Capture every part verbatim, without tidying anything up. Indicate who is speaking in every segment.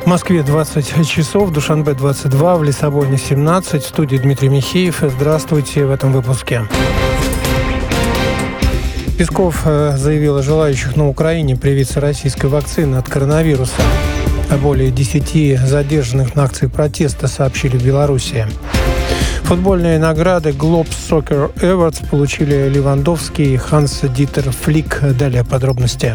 Speaker 1: Москве двадцать часов, в Душанбе двадцать два, в Лиссабоне семнадцать. В студии Дмитрий Михеев. Здравствуйте в этом выпуске. Песков заявил о желающих на Украине привиться российской вакциной от коронавируса. О более десяти задержанных на акции протеста сообщили в Беларуси. Футбольные награды Globes Soccer Awards получили Левандовский и Ханс-Дитер Флик. Далее подробности.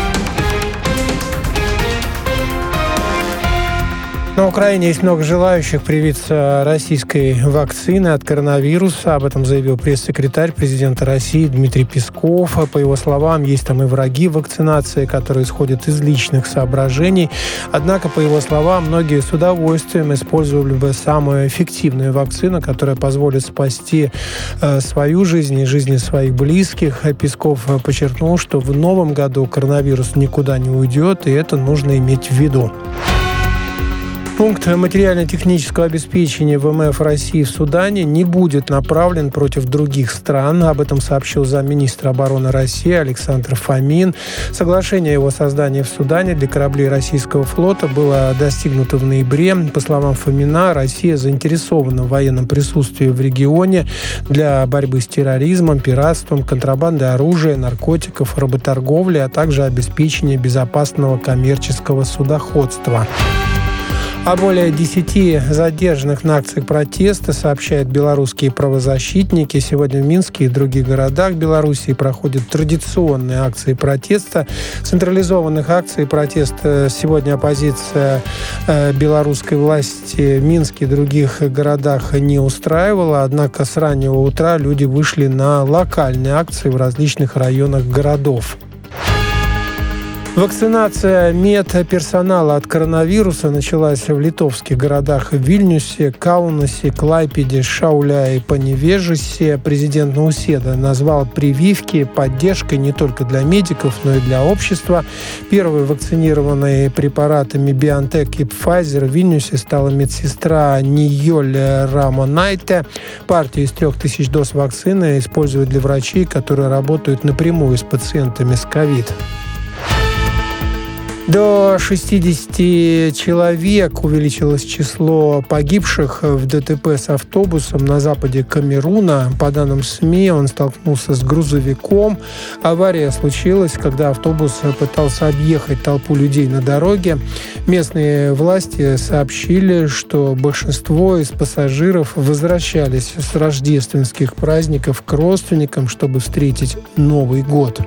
Speaker 1: На Украине есть много желающих привиться российской вакциной от коронавируса. Об этом заявил пресс-секретарь президента России Дмитрий Песков. По его словам, есть там и враги вакцинации, которые исходят из личных соображений. Однако, по его словам, многие с удовольствием использовали бы самую эффективную вакцину, которая позволит спасти э, свою жизнь и жизни своих близких. Песков подчеркнул, что в новом году коронавирус никуда не уйдет, и это нужно иметь в виду. Пункт материально-технического обеспечения ВМФ России в Судане не будет направлен против других стран. Об этом сообщил замминистра обороны России Александр Фомин. Соглашение о его создании в Судане для кораблей российского флота было достигнуто в ноябре. По словам Фомина, Россия заинтересована в военном присутствии в регионе для борьбы с терроризмом, пиратством, контрабандой оружия, наркотиков, работорговли, а также обеспечения безопасного коммерческого судоходства. О более десяти задержанных на акциях протеста сообщают белорусские правозащитники. Сегодня в Минске и других городах Беларуси проходят традиционные акции протеста. Централизованных акций протеста сегодня оппозиция белорусской власти в Минске и других городах не устраивала. Однако с раннего утра люди вышли на локальные акции в различных районах городов. Вакцинация медперсонала от коронавируса началась в литовских городах Вильнюсе, Каунасе, Клайпеде, Шауля и Паневежесе. Президент Науседа назвал прививки поддержкой не только для медиков, но и для общества. Первой вакцинированной препаратами BioNTech и Pfizer в Вильнюсе стала медсестра Ниёль Рамонайте. Партию из трех тысяч доз вакцины используют для врачей, которые работают напрямую с пациентами с ковид. До шестидесяти человек увеличилось число погибших в ДТП с автобусом на западе Камеруна. По данным СМИ, он столкнулся с грузовиком. Авария случилась, когда автобус пытался объехать толпу людей на дороге. Местные власти сообщили, что большинство из пассажиров возвращались с рождественских праздников к родственникам, чтобы встретить Новый год.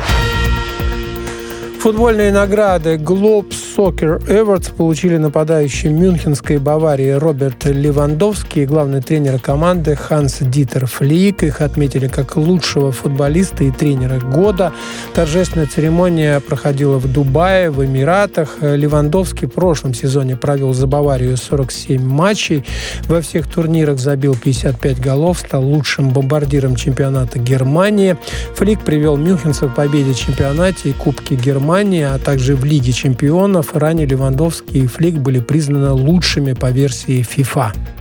Speaker 1: Футбольные награды Globes Soccer Awards получили нападающий мюнхенской Баварии Роберт Левандовский и главный тренер команды Ханс-Дитер Флик. Их отметили как лучшего футболиста и тренера года. Торжественная церемония проходила в Дубае, в Эмиратах. Левандовский в прошлом сезоне провел за Баварию сорок семь матчей. Во всех турнирах забил пятьдесят пять голов, стал лучшим бомбардиром чемпионата Германии. Флик привел мюнхенцев к победе в чемпионате и Кубке Германии, а также в Лиге чемпионов. Ранее Левандовский и Флик были признаны лучшими по версии FIFA.